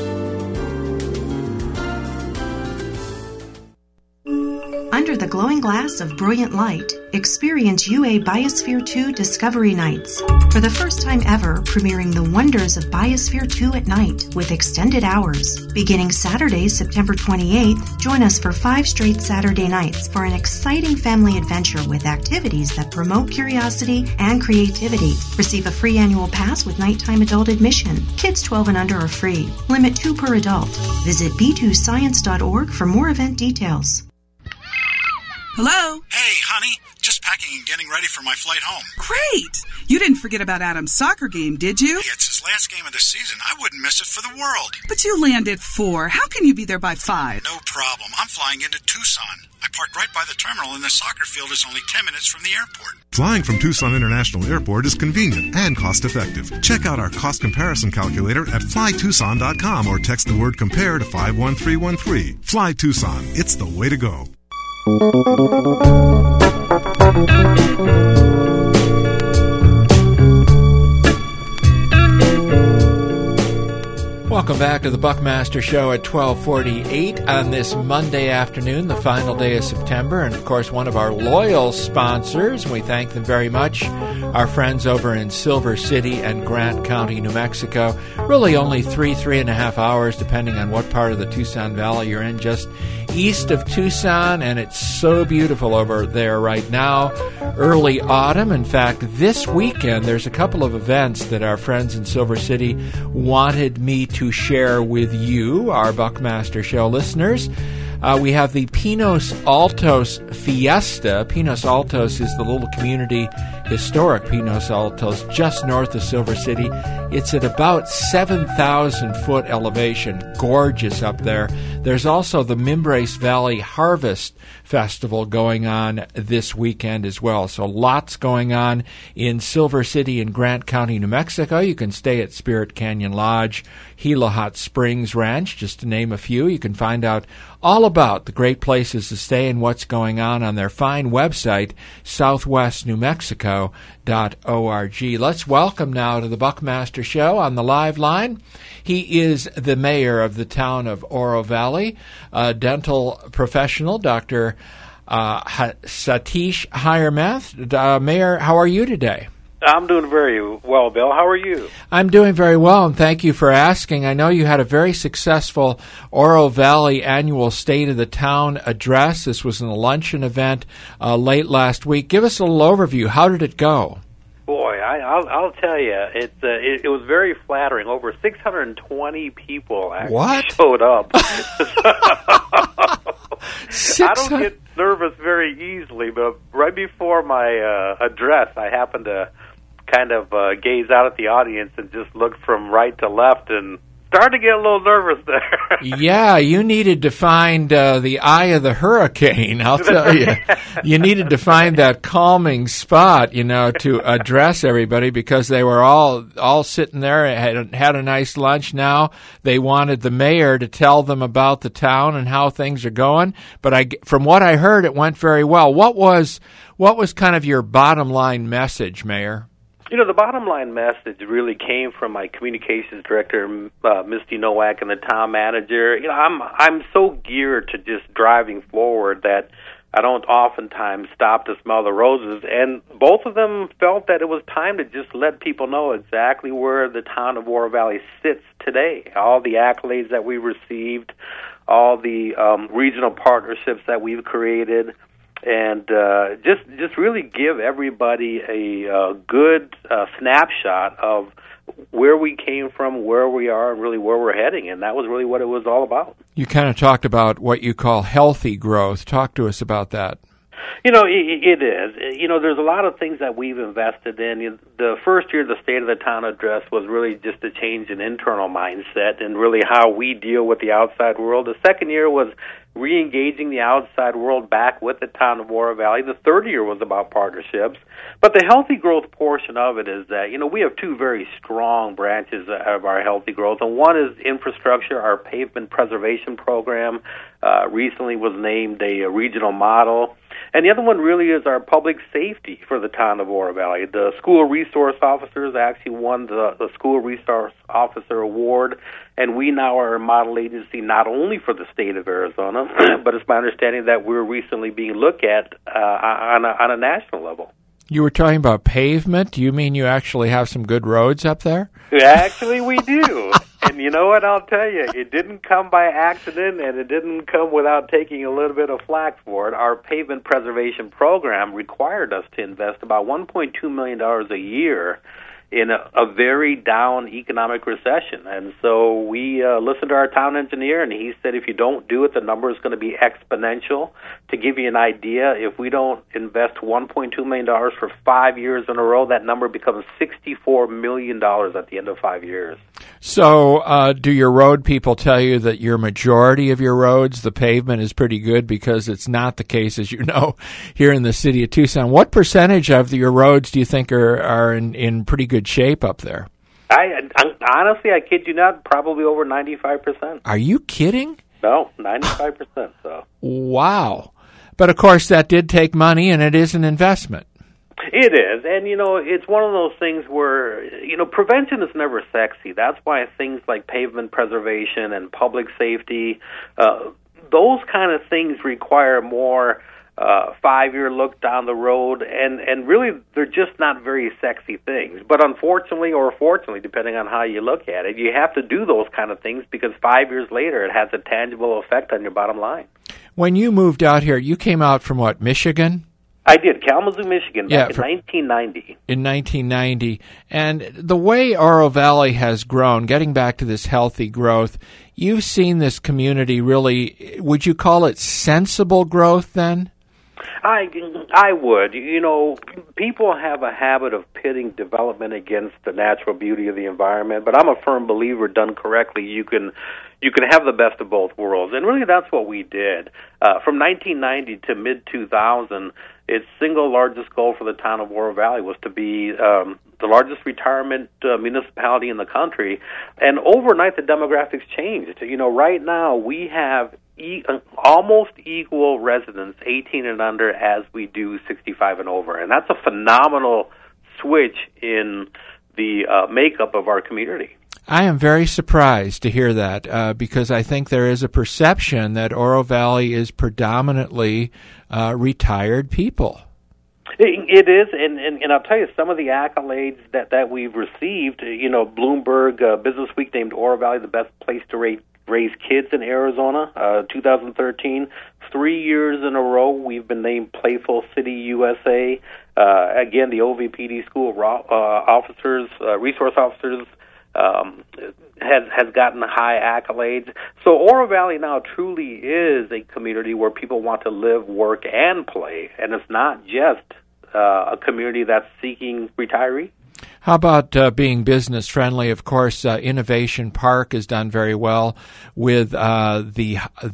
T: Under the glowing glass of brilliant light, experience UA Biosphere 2 Discovery Nights. For the first time ever, premiering the wonders of Biosphere 2 at night with extended hours. Beginning Saturday, September 28th, join us for 5 straight Saturday nights for an exciting family adventure with activities that promote curiosity and creativity. Receive a free annual pass with nighttime adult admission. Kids 12 and under are free. Limit 2 per adult. Visit b2science.org for more event details.
U: Hello?
V: Hey, honey. Just packing and getting ready for my flight home.
U: Great! You didn't forget about Adam's soccer game, did you?
V: Hey, it's his last game of the season. I wouldn't miss it for the world.
U: But you land at 4. How can you be there by 5?
V: No problem. I'm flying into Tucson. I parked right by the terminal, and the soccer field is only 10 minutes from the airport.
W: Flying from Tucson International Airport is convenient and cost-effective. Check out our cost comparison calculator at flytucson.com or text the word compare to 51313. Fly Tucson. It's the way to go.
A: Welcome back to the Buckmaster Show at 12:48 on this Monday afternoon, the final day of September, and of course one of our loyal sponsors, and we thank them very much, our friends over in Silver City and Grant County, New Mexico. Really only 3.5 hours, depending on what part of the Tucson Valley you're in, just east of Tucson, and it's so beautiful over there right now. Early autumn. In fact, this weekend there's a couple of events that our friends in Silver City wanted me to share with you, our Buckmaster Show listeners. We have the Pinos Altos Fiesta. Pinos Altos is the little community, historic Pinos Altos, just north of Silver City. It's at about 7,000-foot elevation. Gorgeous up there. There's also the Mimbres Valley Harvest Festival going on this weekend as well. So lots going on in Silver City and Grant County, New Mexico. You can stay at Spirit Canyon Lodge, Gila Hot Springs Ranch, just to name a few. You can find out all about the great places to stay and what's going on their fine website, southwestnewmexico.org. Let's welcome now to the Buckmaster Show on the live line. He is the mayor of the town of Oro Valley, a dental professional, Dr. Satish Hiremath. Mayor, how are you today?
D: I'm doing very well, Bill. How are you?
A: I'm doing very well, and thank you for asking. I know you had a very successful Oro Valley annual State of the Town address. This was a luncheon event late last week. Give us a little overview. How did it go?
D: Boy, I'll tell you, it was very flattering. Over 620 people actually showed up. I don't get nervous very easily, but right before my address, I happened to kind of gaze out at the audience and just look from right to left and started to get a little nervous there.
A: Yeah, you needed to find the eye of the hurricane, I'll tell you. You needed to find that calming spot, to address everybody, because they were all sitting there, had a nice lunch now. They wanted the mayor to tell them about the town and how things are going. But from what I heard, it went very well. What was kind of your bottom line message, Mayor?
D: The bottom line message really came from my communications director, Misty Nowak, and the town manager. I'm so geared to just driving forward that I don't oftentimes stop to smell the roses. And both of them felt that it was time to just let people know exactly where the town of Oro Valley sits today. All the accolades that we received, all the regional partnerships that we've created, and just really give everybody a good snapshot of where we came from, where we are, and really where we're heading. And that was really what it was all about.
A: You kind of talked about what you call healthy growth. Talk to us about that.
D: It is. There's a lot of things that we've invested in. The first year, the State of the Town address was really just a change in internal mindset and really how we deal with the outside world. The second year was re-engaging the outside world back with the town of Oro Valley. The third year was about partnerships. But the healthy growth portion of it is that, we have two very strong branches of our healthy growth. And one is infrastructure. Our pavement preservation program recently was named a regional model. And the other one really is our public safety for the town of Oro Valley. The school resource officers actually won the School Resource Officer Award, and we now are a model agency not only for the state of Arizona, but it's my understanding that we're recently being looked at on a national level.
A: You were talking about pavement. Do you mean you actually have some good roads up there?
D: Actually, we do. And you know what, I'll tell you, it didn't come by accident, and it didn't come without taking a little bit of flack for it. Our pavement preservation program required us to invest about $1.2 million a year in a very down economic recession. And so we listened to our town engineer, and he said if you don't do it, the number is going to be exponential. To give you an idea, if we don't invest $1.2 million for 5 years in a row, that number becomes $64 million at the end of 5 years.
A: So do your road people tell you that your majority of your roads, the pavement is pretty good? Because it's not the case, as you know, here in the city of Tucson. What percentage of your roads do you think are in pretty good shape up there?
D: Honestly, I kid you not, probably over 95%.
A: Are you kidding?
D: No, 95%. So.
A: Wow. But, of course, that did take money, and it is an investment.
D: It is, and it's one of those things where prevention is never sexy. That's why things like pavement preservation and public safety, those kind of things require more 5-year look down the road, and really they're just not very sexy things. But unfortunately, or fortunately, depending on how you look at it, you have to do those kind of things because 5 years later it has a tangible effect on your bottom line.
A: When you moved out here, you came out from what, Michigan?
D: I did, Kalamazoo, Michigan, back in 1990.
A: In 1990. And the way Oro Valley has grown, getting back to this healthy growth, you've seen this community really, would you call it sensible growth then?
D: I would. You know, people have a habit of pitting development against the natural beauty of the environment, but I'm a firm believer, done correctly, you can have the best of both worlds. And really that's what we did. From 1990 to mid-2000, its single largest goal for the town of Oro Valley was to be the largest retirement municipality in the country. And overnight, the demographics changed. You know, right now we have almost equal residents, 18 and under, as we do 65 and over. And that's a phenomenal switch in the makeup of our community.
A: I am very surprised to hear that because I think there is a perception that Oro Valley is predominantly retired people.
D: It is, and I'll tell you, some of the accolades that we've received, you know, Bloomberg Business Week named Oro Valley the best place to raise kids in Arizona, 2013. 3 years in a row, we've been named Playful City USA. Again, the OVPD School officers, resource officers, has gotten high accolades. So Oro Valley now truly is a community where people want to live, work, and play, and it's not just a community that's seeking retirees.
A: How about being business friendly? Of course, Innovation Park has done very well with the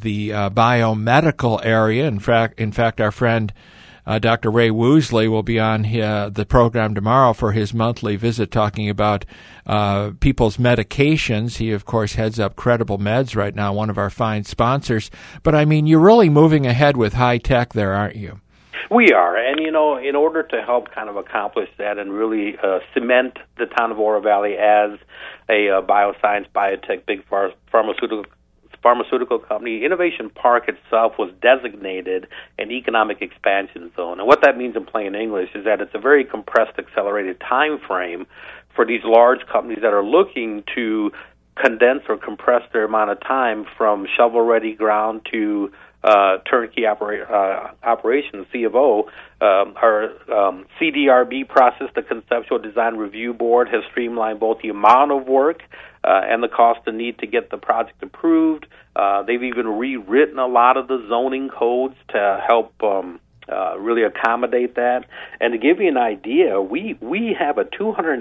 A: biomedical area. In fact, our friend Dr. Ray Woosley will be on the program tomorrow for his monthly visit, talking about people's medications. He, of course, heads up Credible Meds right now, one of our fine sponsors. But I mean, you're really moving ahead with high tech there, aren't you?
D: We are, and you know, in order to help kind of accomplish that and really cement the town of Oro Valley as a bioscience, biotech, big pharmaceutical company, Innovation Park itself was designated an economic expansion zone. And what that means in plain English is that it's a very compressed, accelerated time frame for these large companies that are looking to condense or compress their amount of time from shovel-ready ground to turnkey operation, C of O. Our CDRB process, the Conceptual Design Review Board, has streamlined both the amount of work and the cost and need to get the project approved. They've even rewritten a lot of the zoning codes to help really accommodate that. And to give you an idea, we have a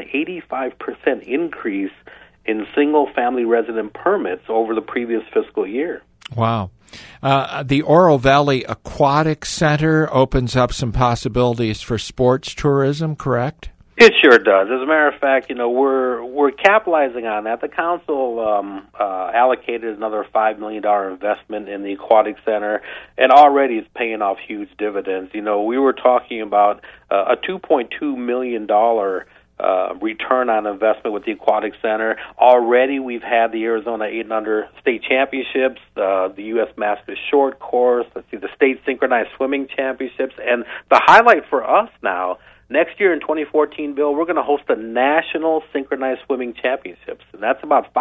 D: 285% increase in single-family resident permits over the previous fiscal year.
A: Wow. The Oro Valley Aquatic Center opens up some possibilities for sports tourism, correct?
D: It sure does. As a matter of fact, you know, we're capitalizing on that. The council allocated another $5 million investment in the aquatic center, and already it's paying off huge dividends. You know, we were talking about a $2.2 million return on investment with the aquatic center. Already we've had the Arizona 8 and under state championships, the U.S. Masters short course, the state synchronized swimming championships, and the highlight for us now, next year in 2014, Bill, we're going to host the National Synchronized Swimming Championships, and that's about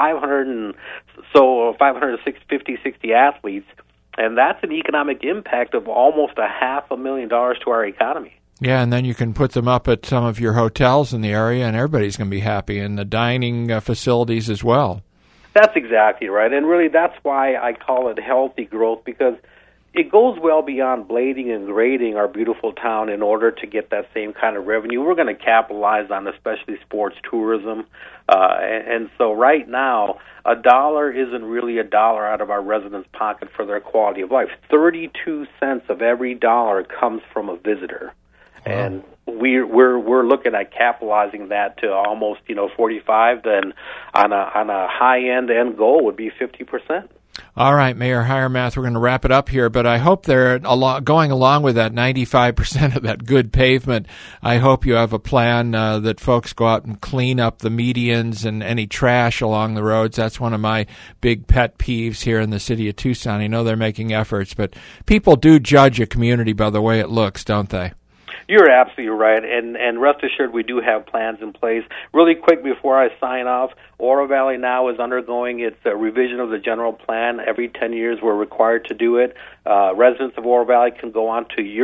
D: 550-60 athletes, and that's an economic impact of almost $500,000 to our economy.
A: Yeah, and then you can put them up at some of your hotels in the area, and everybody's going to be happy, and the dining facilities as well.
D: That's exactly right, and really that's why I call it healthy growth, because it goes well beyond blading and grading our beautiful town in order to get that same kind of revenue. We're going to capitalize on especially sports tourism, and so right now, a dollar isn't really a dollar out of our residents' pocket for their quality of life. 32 cents of every dollar comes from a visitor. Wow. And we're looking at capitalizing that to almost 45. Then on a high end goal would be 50%.
A: All right, Mayor Hiremath, we're going to wrap it up here, but I hope they're going along with that 95% of that good pavement. I hope you have a plan that folks go out and clean up the medians and any trash along the roads. That's one of my big pet peeves here in the city of Tucson. I know they're making efforts, but people do judge a community by the way it looks, don't they?
D: You're absolutely right, and rest assured we do have plans in place. Really quick before I sign off, Oro Valley now is undergoing its revision of the general plan. Every 10 years we're required to do it. Residents of Oro Valley can go on to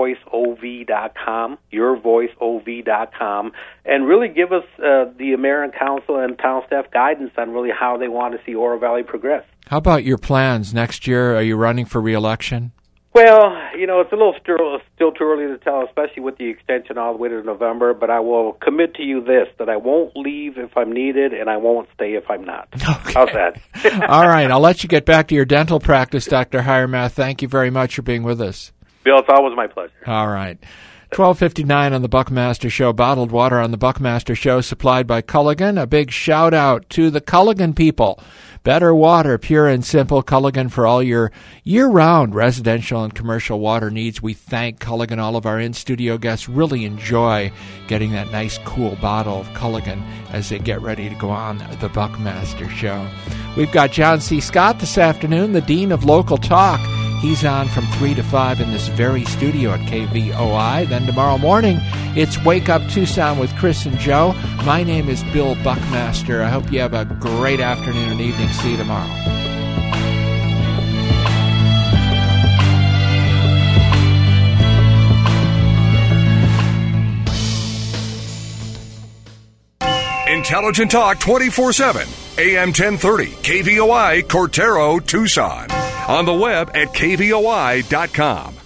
D: yourvoiceov.com, and really give us the American Council and town staff guidance on really how they want to see Oro Valley progress.
A: How about your plans next year? Are you running for re-election?
D: Well, it's a little still too early to tell, especially with the extension all the way to November, but I will commit to you this, that I won't leave if I'm needed, and I won't stay if I'm not. Okay. How's that?
A: All right, I'll let you get back to your dental practice, Dr. Hiremath. Thank you very much for being with us.
D: Bill, it's always my pleasure.
A: All right. 12:59 on the Buckmaster Show. Bottled water on the Buckmaster Show, supplied by Culligan. A big shout-out to the Culligan people. Better water, pure and simple. Culligan for all your year-round residential and commercial water needs. We thank Culligan. All of our in-studio guests really enjoy getting that nice, cool bottle of Culligan as they get ready to go on the Buckmaster Show. We've got John C. Scott this afternoon, the Dean of Local Talk. He's on from 3 to 5 in this very studio at KVOI. Then tomorrow morning, it's Wake Up Tucson with Chris and Joe. My name is Bill Buckmaster. I hope you have a great afternoon and evening. See you tomorrow.
E: Intelligent Talk 24/7. AM 1030, KVOI, Cortero, Tucson. On the web at kvoi.com.